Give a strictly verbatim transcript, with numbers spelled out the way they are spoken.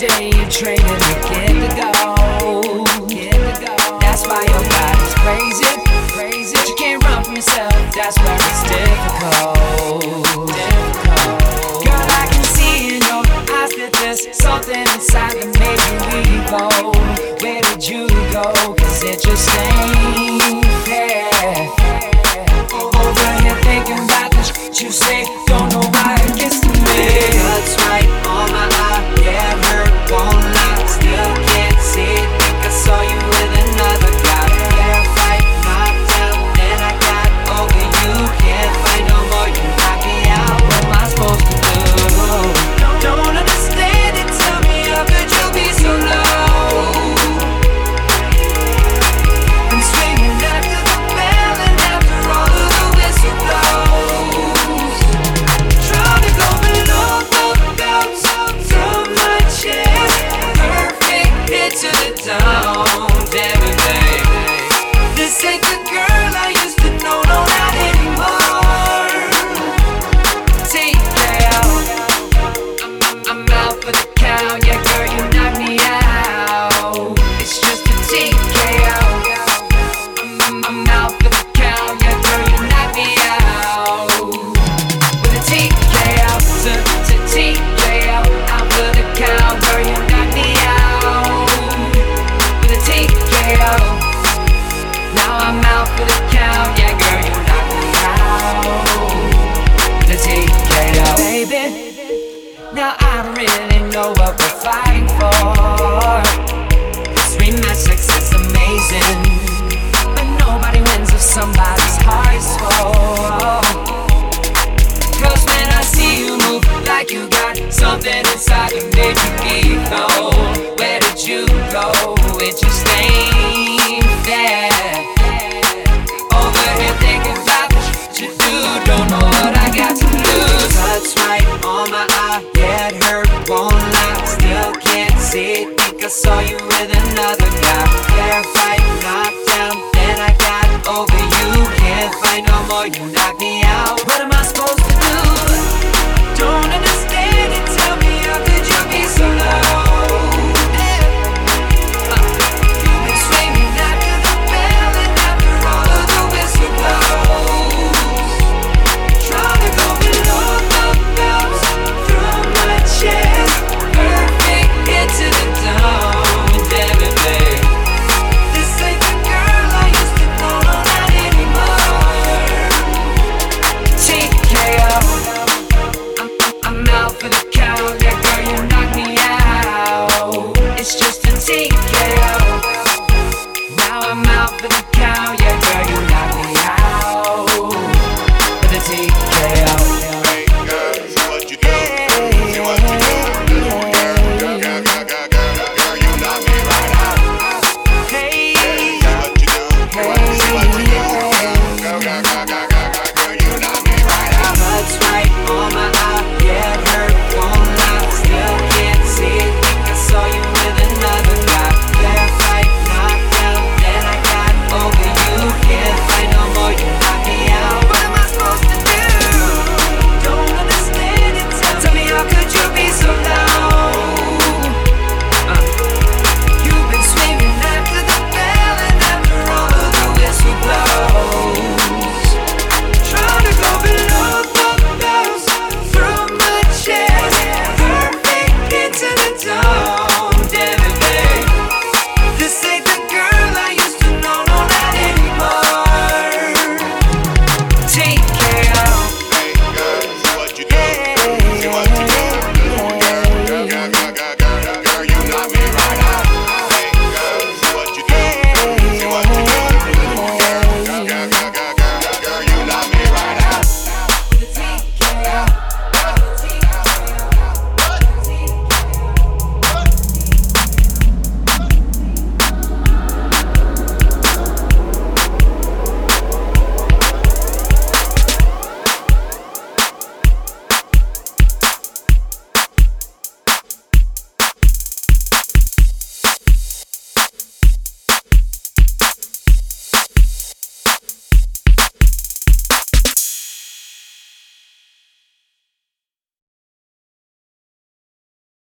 day you're training to get to go, get to go. That's why your body's crazy, crazy. But you can't run from yourself, that's where it's difficult, difficult. Girl, I can see in your eyes that there's something inside that made you evil. Where did you go? Cause it just ain't there. Over here thinking about the shit you say, don't know why it gets to me. Blood's right on my eye, yeah, it hurt, won't lie. Still can't see it, think I saw you with another guy. Yeah, fight, knocked down, then I got over you. Can't fight no more, you knock me out. What am I supposed to do? Don't understand it, tell me how could you be so low? I'm swinging after the bell and after all of the whistle blows. Trying to go below the belt from my chest. Perfect hit to the dome, damn it, baby. This ain't the girl I used to know, no, not anymore. Take care, I'm, I'm, I'm out for the count, yeah, girl, you knock me out. It's just a T K O. I'm, I'm, I'm out for the count, yeah, girl, you knock me out. With a T K O, to, to T K O. Out for the count, girl, you knock me out. With a T K O. Now I'm out for the count, yeah, girl, you knock me out. With a T K O. Baby, now I don't really know what we're fighting for. This rematch sex is amazing, but nobody wins if somebody's heart is full. Cause when I see you move like you got something inside that made you evil, where did you go? It just ain't there. Over here thinking about the shit you do, don't know what I got to lose. Touch right on my eye, yeah, it hurt, won't lie. Still can't see it, think I saw you with another guy. Yeah, fight, knocked down, then I got over you. Can't fight no more, you knocked